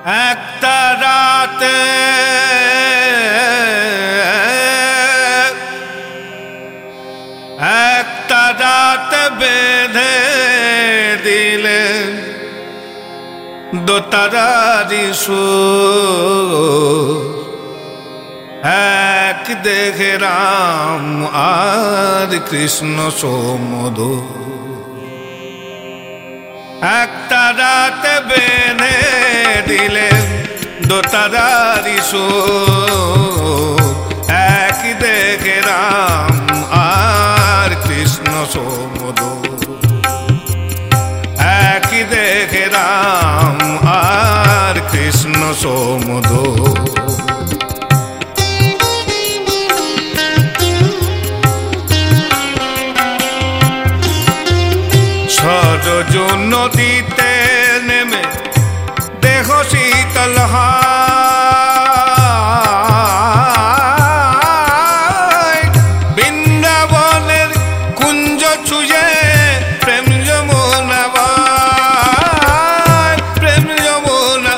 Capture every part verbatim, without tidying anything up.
একটা রাতে একটা রাতে বেঁধে দিলেন দোতারারি সুর। এক দেখে রাম আর কৃষ্ণ সমুদর। একটা রাতে বেঁধে দিলেন দোতারারি সুর। এক দেখে রাম আর কৃষ্ণ সমুদর। এক দেখে রাম আর কৃষ্ণ সমুদর। সরজু নদীতে নেমে দেহ শীতল হয়। বৃন্দাবনের কুঞ্জ ছুঁয়ে প্রেম যমুনা বয়, প্রেম যমুনা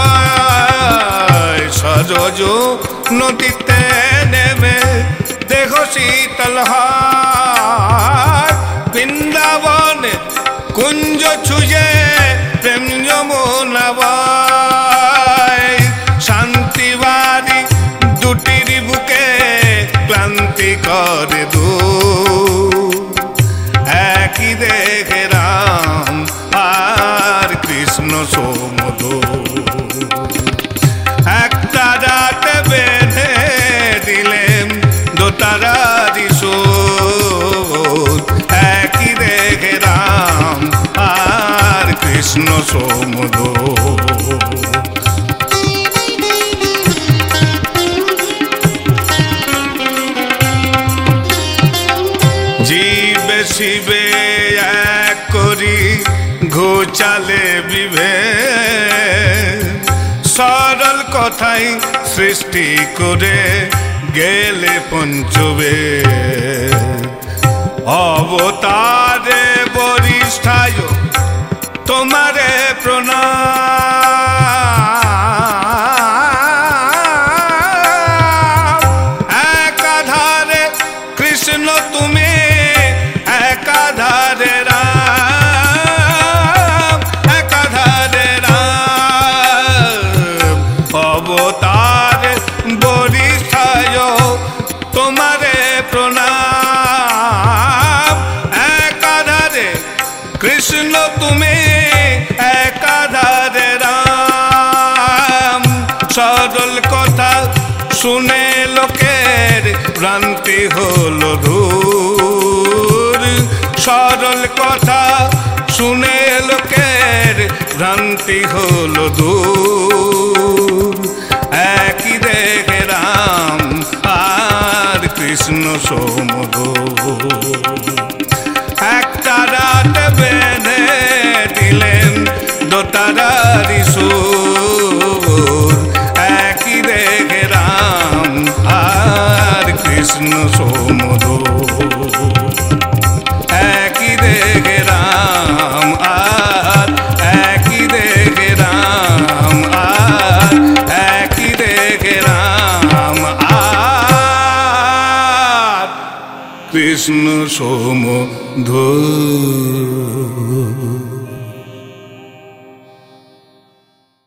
বয়। সরজু নদীতে নেমে দেহ শীতল হয়। বৃন্দাবনে কুঞ্জ ছুঁয়ে প্রেম যমুনা বয়। শান্তি বাড়ি দুটির বুকে ক্লান্তি করে দূর। একই দেখে রাম আর কৃষ্ণ সমুদর। একটা রাতে বেঁধে দিলেন দোতারারি সুর। একই দেখে রাম আর কৃষ্ণ সমুদর। জীবে শিবে এক করি ঘোচালে বিভেদ। সরল কথাই সৃষ্টি করে গেলে পঞ্চবেদ। অবতারে বরিষ্ঠায় তোমারে প্রণাম। একাধারে কৃষ্ণ তুমি, একাধারে রাম, একাধারে রাম। অবতারে বরিষ্ঠায় তোমারে প্রণাম। একাধারে কৃষ্ণ তুমি, একাধারে রাম। সরল কথা শুনে লোকের ভ্রান্তি হলো দূর। সরল কথা শুনে লোকের ভ্রান্তি হলো দূর। একই দেখে রাম আর কৃষ্ণ সমুদর। একটা রাত বেঁধে দিলেন দোতারারি সুর। একই দেখে রাম আর কৃষ্ণ সমুদর। একই দেখে রাম আর, একই দেখে রাম আর, একই দেখে রাম আর কৃষ্ণ সমুদর।